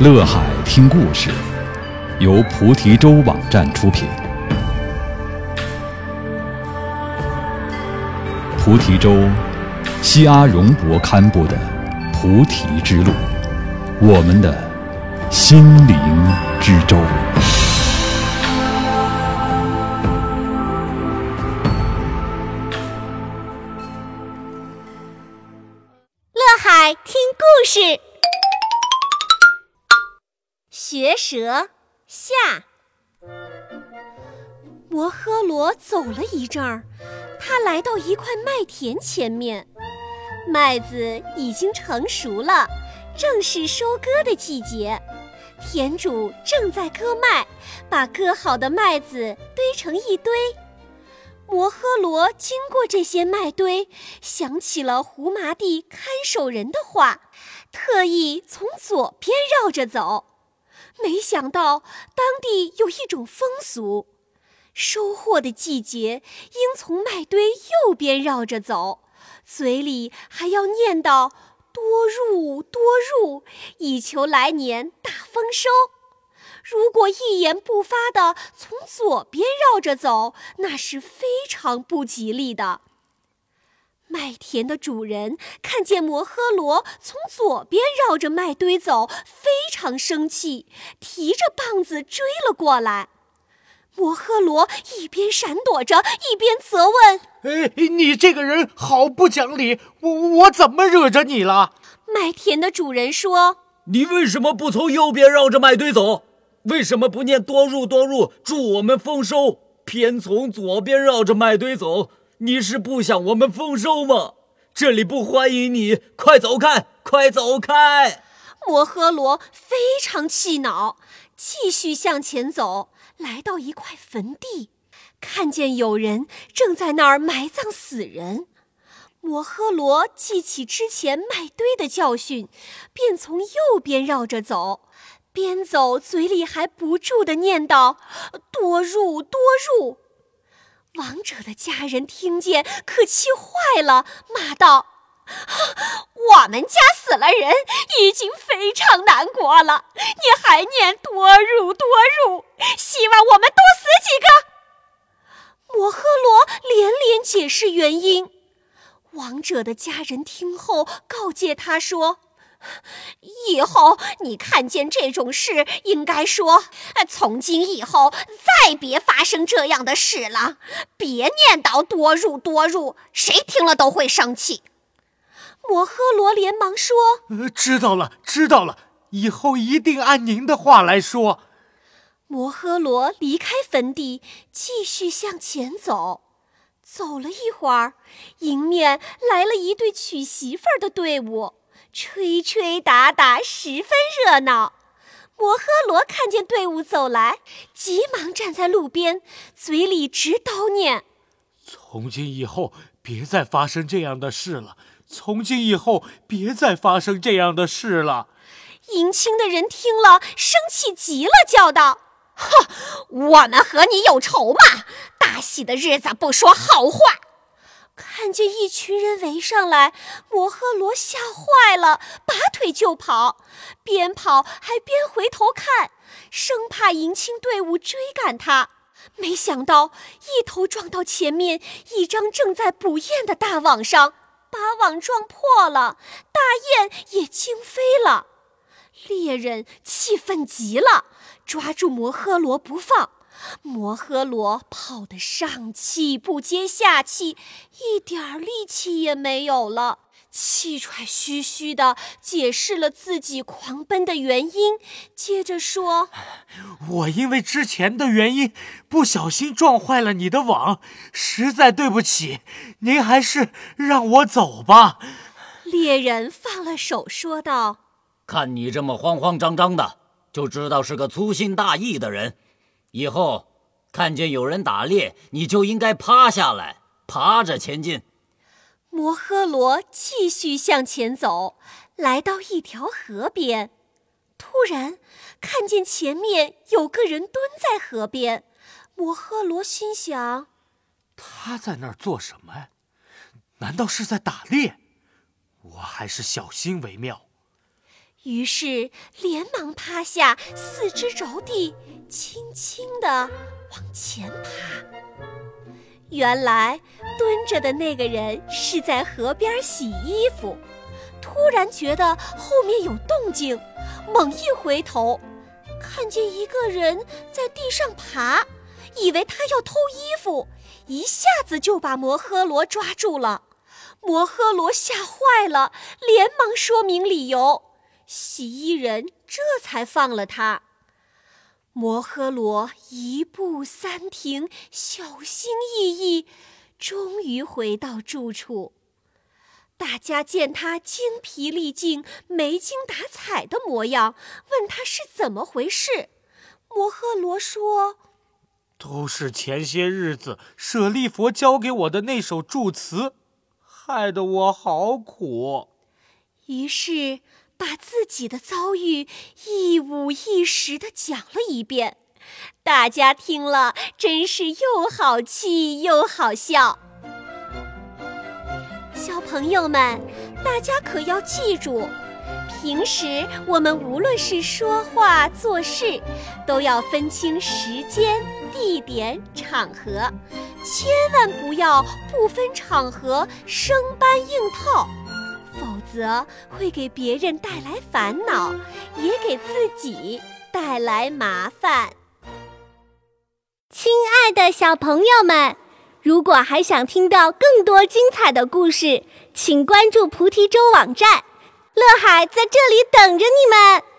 乐海听故事由菩提洲网站出品。菩提洲西阿荣博刊布的《菩提之路》，我们的心灵之舟。 乐海听故事。学舌下。摩诃罗走了一阵儿，他来到一块麦田前面，麦子已经成熟了，正是收割的季节。田主正在割麦，把割好的麦子堆成一堆。摩诃罗经过这些麦堆，想起了胡麻地看守人的话，特意从左边绕着走。没想到当地有一种风俗，收获的季节应从麦堆右边绕着走，嘴里还要念叨多入多入，以求来年大丰收。如果一言不发地从左边绕着走，那是非常不吉利的。麦田的主人看见摩诃罗从左边绕着麦堆走，非常生气，提着棒子追了过来。摩诃罗一边闪躲着，一边责问： 你这个人好不讲理，我怎么惹着你了？ 麦田的主人说： 你为什么不从右边绕着麦堆走？为什么不念多入多入，祝我们丰收，偏从左边绕着麦堆走？你是不想我们丰收吗？这里不欢迎你，快走开，快走开！ 摩诃罗非常气恼，继续向前走，来到一块坟地，看见有人正在那儿埋葬死人。摩诃罗记起之前麦堆的教训，便从右边绕着走，边走嘴里还不住地念叨多入多入。亡者的家人听见，可气坏了，骂道：我们家死了人，已经非常难过了，你还念多入多入，希望我们多死几个。摩诃罗连连解释原因。亡者的家人听后告诫他说：以后你看见这种事，应该说从今以后再别发生这样的事了，别念叨多入多入，谁听了都会生气。摩诃罗连忙说： 知道了知道了，以后一定按您的话来说。 摩诃罗离开坟地，继续向前走。走了一会儿，迎面来了一队娶媳妇儿的队伍，吹吹打打，十分热闹。摩诃罗看见队伍走来，急忙站在路边，嘴里直叨念： 从今以后别再发生这样的事了，从今以后别再发生这样的事了。 迎亲的人听了，生气极了，叫道：我们和你有仇吗？大喜的日子不说好话。看见一群人围上来，摩诃罗吓坏了，拔腿就跑，边跑还边回头看，生怕迎亲队伍追赶他。没想到一头撞到前面一张正在捕雁的大网上，把网撞破了，大雁也惊飞了。猎人气愤极了，抓住摩诃罗不放。摩诃罗跑得上气不接下气，一点力气也没有了，气喘吁吁地解释了自己狂奔的原因，接着说： 我因为之前的原因不小心撞坏了你的网，实在对不起，您还是让我走吧。 猎人放了手说道： 看你这么慌慌张张的，就知道是个粗心大意的人。以后看见有人打猎，你就应该趴下来，爬着前进。 摩诃罗继续向前走，来到一条河边，突然看见前面有个人蹲在河边。摩诃罗心想： 他在那儿做什么呀？难道是在打猎？我还是小心为妙。 于是连忙趴下，四肢着地，轻轻地往前爬。原来蹲着的那个人是在河边洗衣服，突然觉得后面有动静，猛一回头，看见一个人在地上爬，以为他要偷衣服，一下子就把摩诃罗抓住了。摩诃罗吓坏了，连忙说明理由，洗衣人这才放了他。摩诃罗一步三停，小心翼翼，终于回到住处。大家见他精疲力尽、没精打采的模样，问他是怎么回事。摩诃罗说： 都是前些日子舍利佛教给我的那首祝词，害得我好苦。 于是把自己的遭遇一五一十地讲了一遍，大家听了真是又好气又好笑。小朋友们，大家可要记住，平时我们无论是说话做事，都要分清时间、地点、场合，千万不要不分场合生搬硬套，否则会给别人带来烦恼，也给自己带来麻烦。亲爱的小朋友们，如果还想听到更多精彩的故事，请关注菩提洲网站，乐海在这里等着你们。